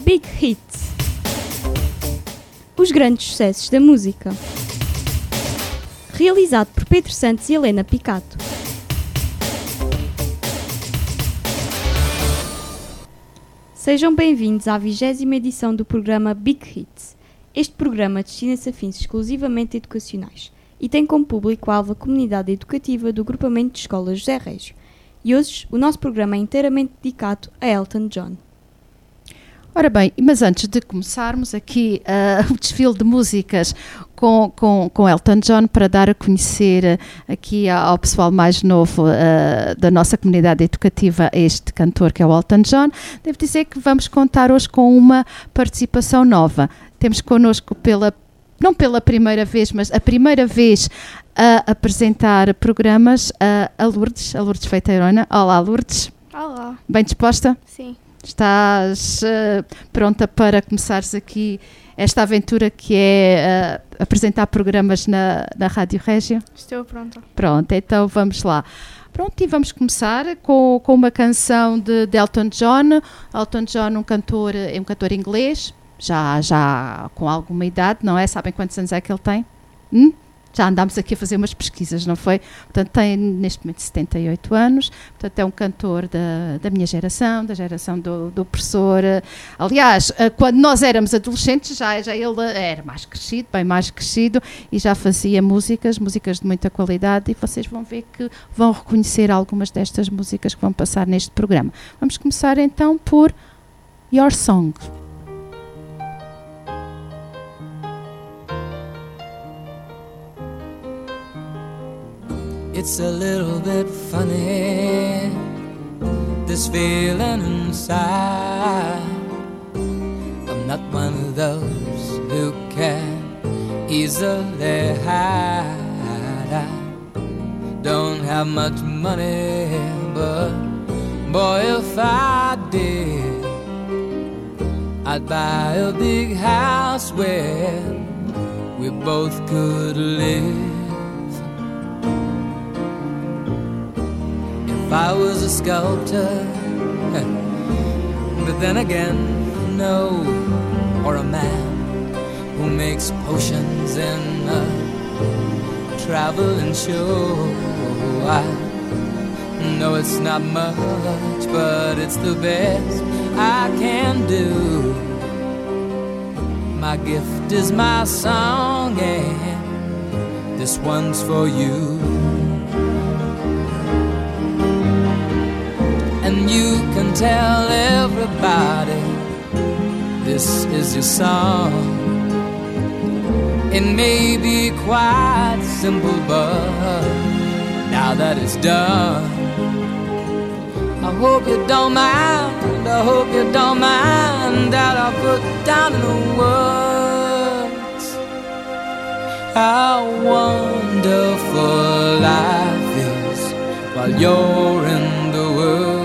Big Hits. Os grandes sucessos da música. Realizado por Pedro Santos e Helena Picato. Sejam bem-vindos à 20ª edição do programa Big Hits. Este programa destina-se a fins exclusivamente educacionais e tem como público-alvo a comunidade educativa do agrupamento de escolas José Régio. E hoje o nosso programa é inteiramente dedicado a Elton John. Ora bem, mas antes de começarmos aqui o desfile de músicas com Elton John, para dar a conhecer aqui ao pessoal mais novo da nossa comunidade educativa este cantor que é o Elton John, devo dizer que vamos contar hoje com uma participação nova. Temos connosco não pela primeira vez, mas a primeira vez a apresentar programas a Lourdes Feiteirona. Olá, Lourdes. Olá. Bem disposta? Sim. Estás pronta para começares aqui esta aventura que é apresentar programas na Rádio Régio? Estou pronta. Pronto, então vamos lá. Pronto, e vamos começar com uma canção de Elton John. Elton John é um cantor inglês, já com alguma idade, não é? Sabem quantos anos é que ele tem? Já andámos aqui a fazer umas pesquisas, não foi? Portanto, tem neste momento 78 anos, portanto é um cantor da minha geração, da geração do professor. Aliás, quando nós éramos adolescentes, já ele era mais crescido, bem mais crescido, e já fazia músicas de muita qualidade, e vocês vão ver que vão reconhecer algumas destas músicas que vão passar neste programa. Vamos começar então por Your Song. It's a little bit funny, this feeling inside. I'm not one of those who can easily hide. I don't have much money, but boy, if I did, I'd buy a big house where we both could live. If I was a sculptor, but then again, no, or a man who makes potions in a traveling show. I know it's not much, but it's the best I can do. My gift is my song, and this one's for you. And you can tell everybody this is your song. It may be quite simple, but now that it's done, I hope you don't mind, I hope you don't mind that I put down in the words how wonderful life is while you're in the world.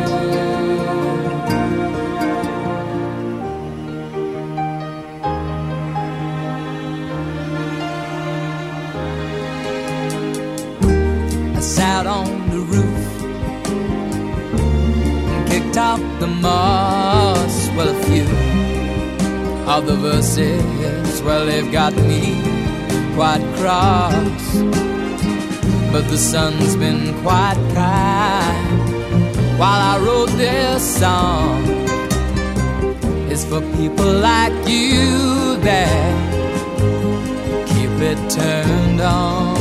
I sat on the roof and kicked out the moss. Well, a few of the verses, well, they've got me quite cross, but the sun's been quite kind while I wrote this song. It's for people like you that keep it turned on.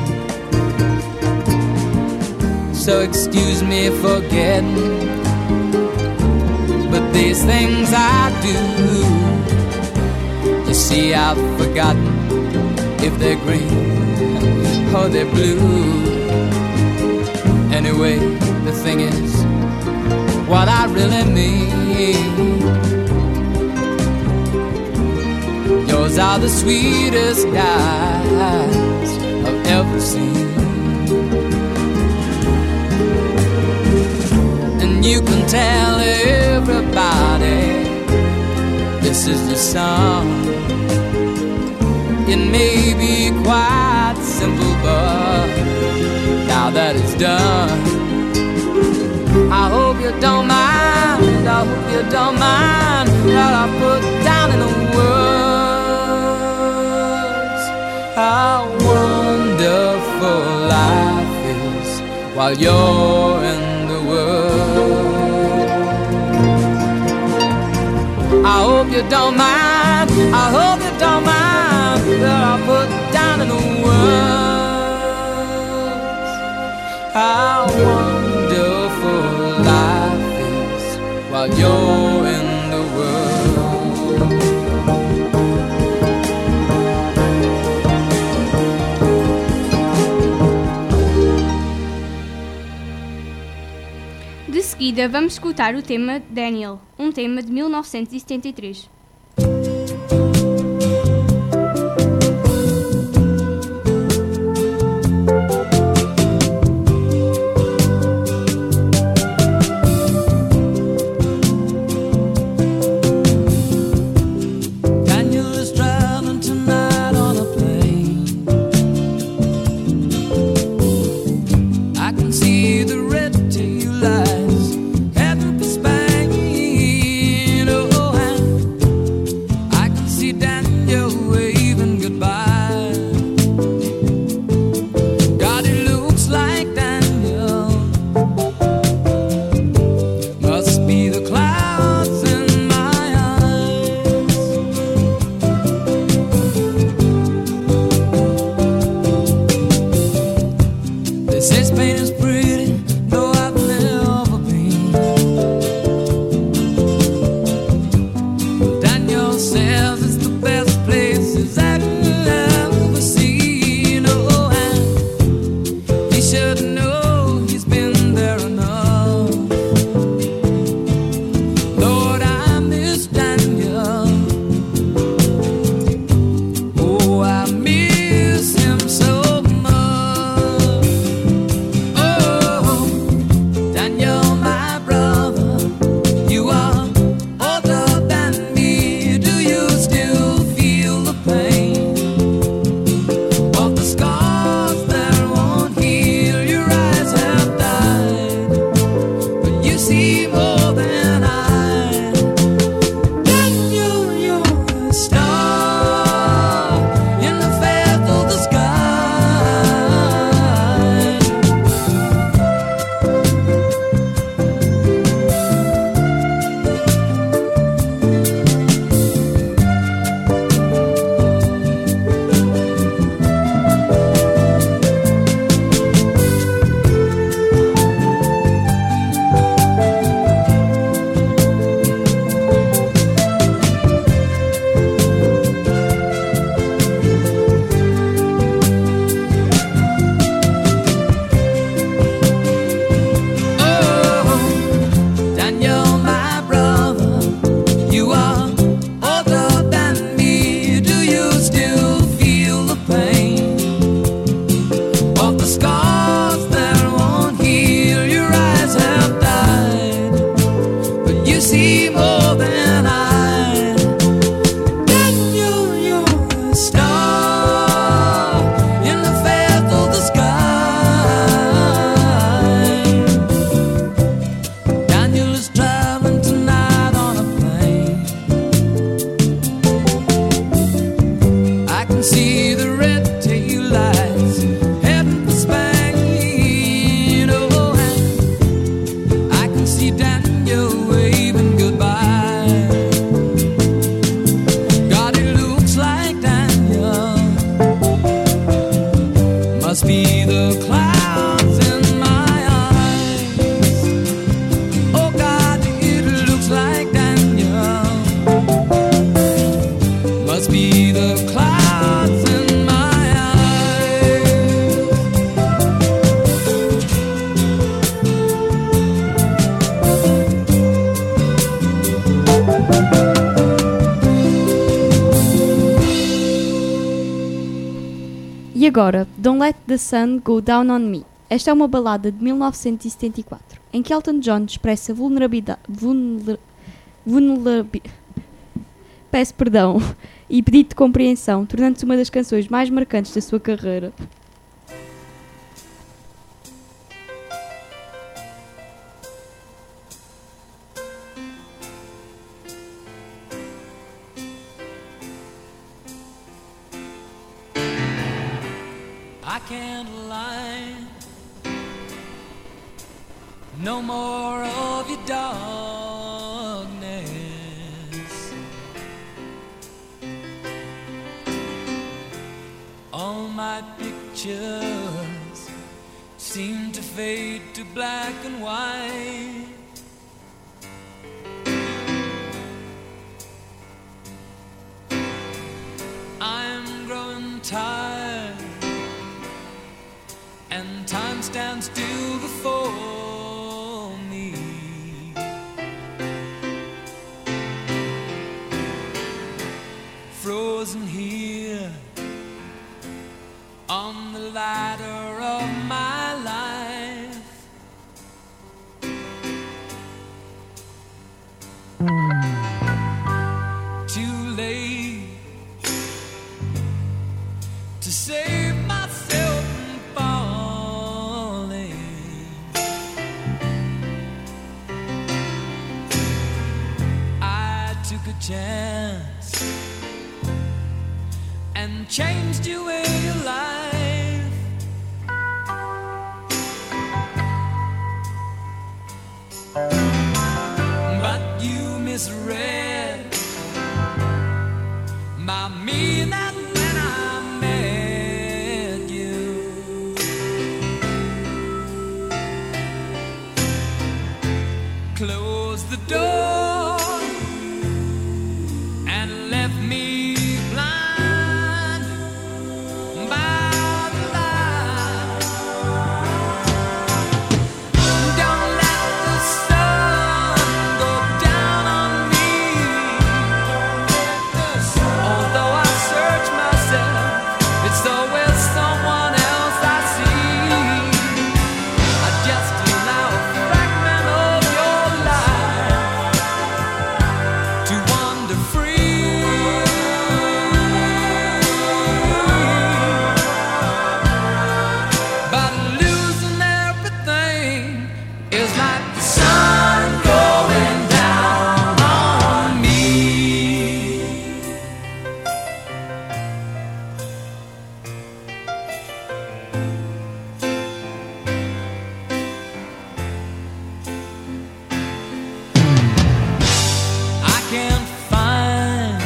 So excuse me for getting, but these things I do, you see, I've forgotten if they're green or they're blue. Anyway, the thing is, what I really mean, yours are the sweetest eyes I've ever seen. And you can tell everybody this is the song. It may be quite simple, but now that it's done, I hope you don't mind, I hope you don't mind that I while you're in the world. I hope you don't mind, I hope you don't mind that I put down in the words how wonderful life is while you're in the world. De seguida vamos escutar o tema Daniel, um tema de 1973. E agora, Don't Let the Sun Go Down on Me. Esta é uma balada de 1974, em que Elton John expressa peço perdão e pedido de compreensão, tornando-se uma das canções mais marcantes da sua carreira. I can't lie, no more of your darkness. All my pictures seem to fade to black and white. I'm growing tired, and time stands still before me. Frozen here on the ladder of my life. Too late to save myself from falling. I took a chance and changed your way of life. But you misread my meaning when I met you. Close the door and left me blind by the light. Don't let the sun go down on me. Although I search myself, it's always someone else I see. I just allow a fragment of your life to wander free. But losing everything is like the sun going down on me. I can't find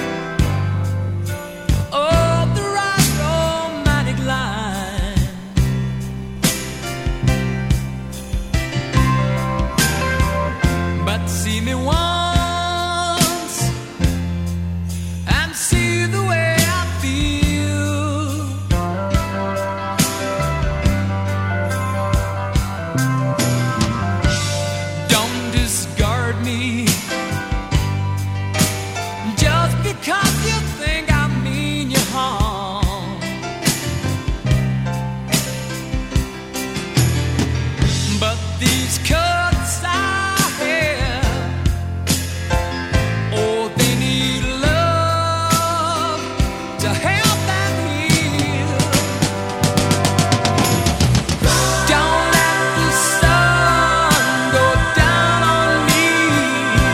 the right romantic line. But see me once and see the way I feel. Don't discard me just because you think I mean you harm. But these cuts I have, oh, they need love to help them heal. Don't let the sun go down on me.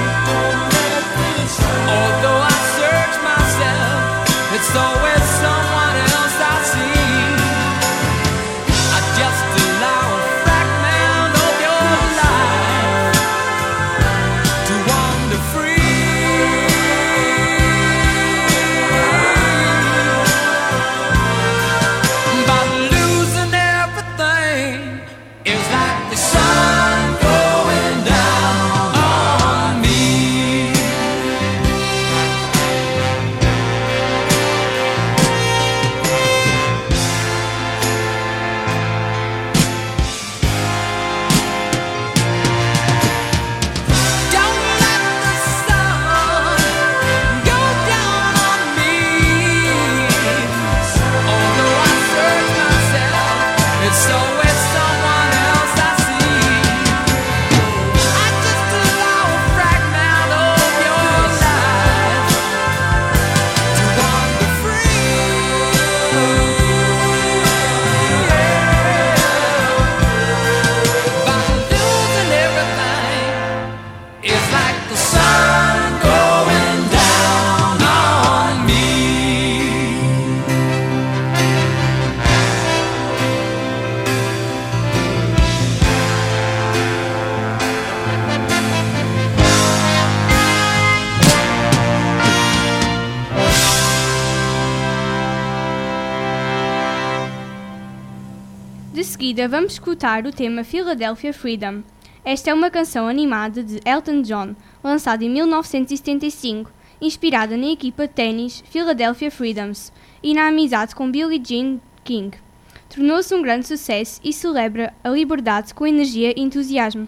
seguida vamos escutar o tema Philadelphia Freedom. Esta é uma canção animada de Elton John, lançada em 1975, inspirada na equipa de ténis Philadelphia Freedoms e na amizade com Billie Jean King. Tornou-se um grande sucesso e celebra a liberdade com energia e entusiasmo.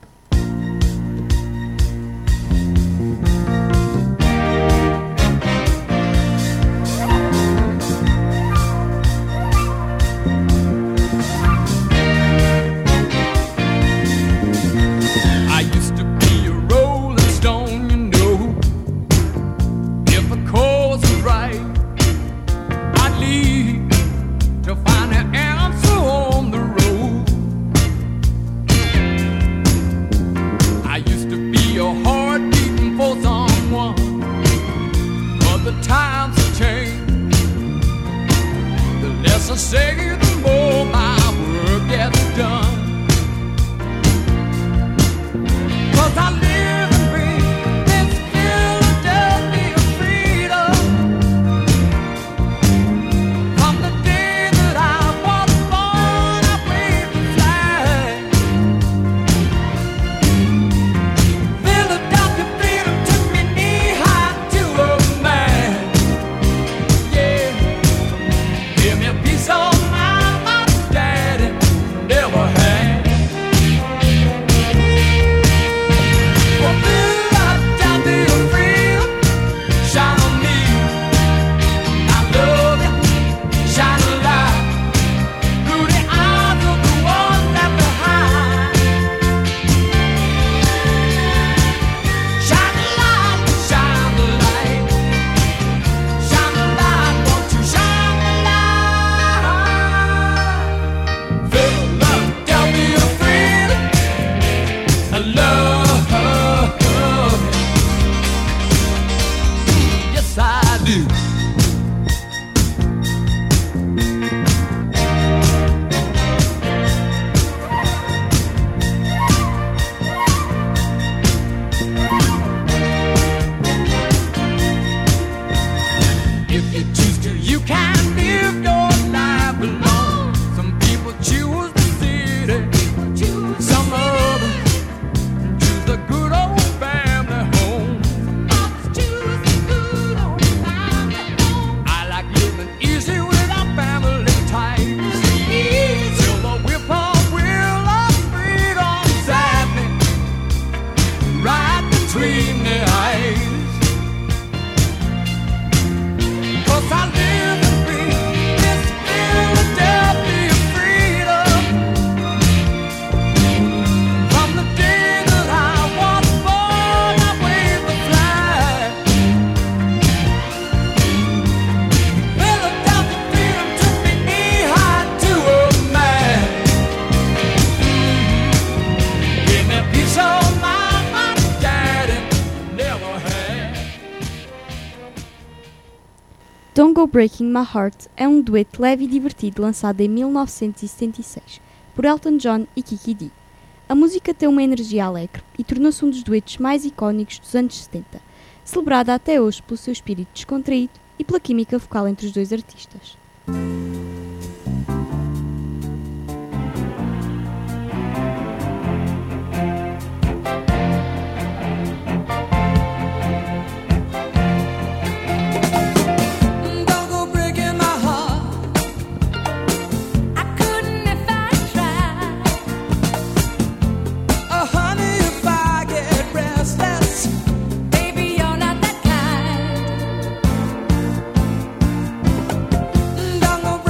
Don't Go Breaking My Heart é um dueto leve e divertido lançado em 1976 por Elton John e Kiki Dee. A música tem uma energia alegre e tornou-se um dos duetos mais icónicos dos anos 70, celebrada até hoje pelo seu espírito descontraído e pela química vocal entre os dois artistas. Don't go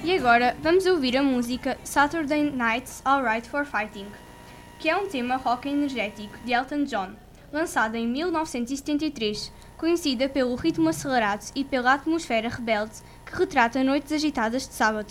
E agora vamos ouvir a música Saturday Night's Alright for Fighting, que é um tema rock energético de Elton John, lançado em 1973, conhecida pelo ritmo acelerado e pela atmosfera rebelde que retrata noites agitadas de sábado.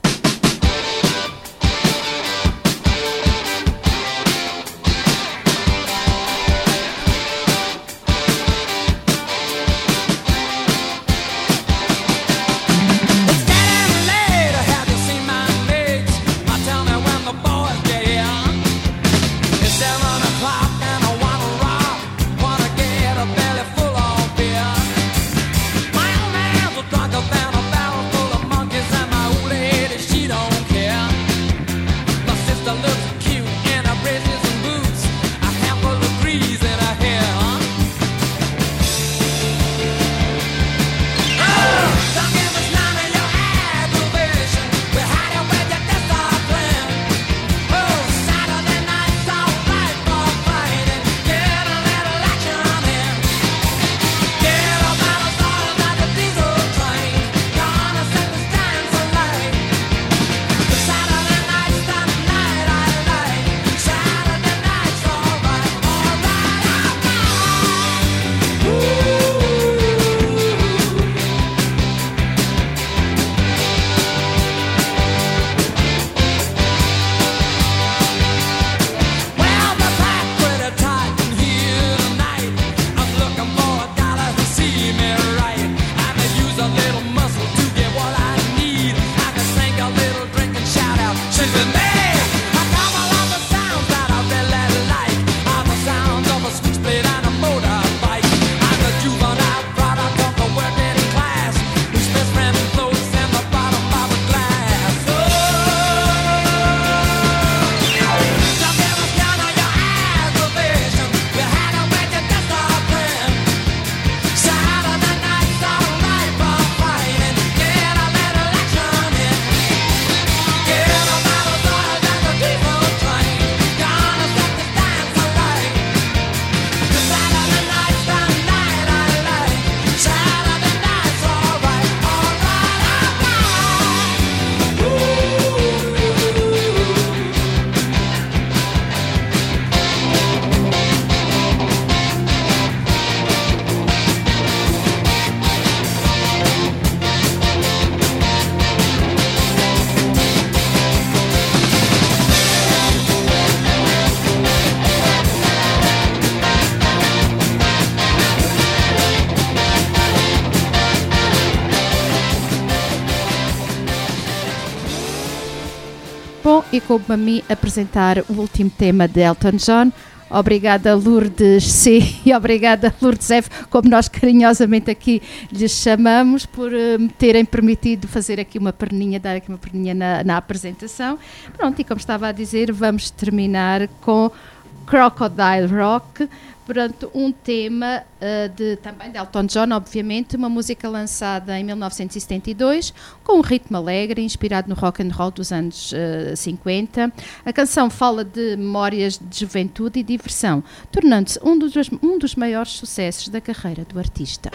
Bom, e coube-me a mim apresentar o último tema de Elton John. Obrigada Lourdes C e obrigada Lourdes F, como nós carinhosamente aqui lhes chamamos, por me terem permitido fazer aqui uma perninha, dar aqui uma perninha na apresentação. Pronto, e como estava a dizer, vamos terminar com Crocodile Rock, portanto, um tema também de Elton John, obviamente, uma música lançada em 1972, com um ritmo alegre, inspirado no rock and roll dos anos 50. A canção fala de memórias de juventude e diversão, tornando-se um dos maiores sucessos da carreira do artista.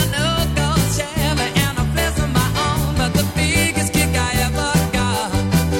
Stones. Had a no-go Chevy and a place of my own, but the biggest kick I ever got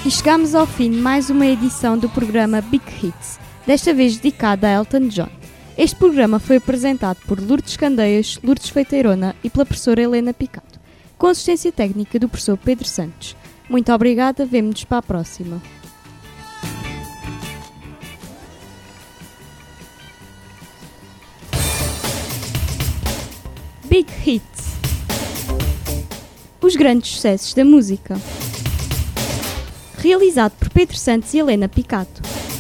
E chegamos ao fim de mais uma edição do programa Big Hits, desta vez dedicada a Elton John. Este programa foi apresentado por Lourdes Candeias, Lourdes Feiteirona e pela professora Helena Picado, com assistência técnica do professor Pedro Santos. Muito obrigada, vemo-nos para a próxima. Big Hits. Os grandes sucessos da música. Realizado por Pedro Santos e Helena Picado.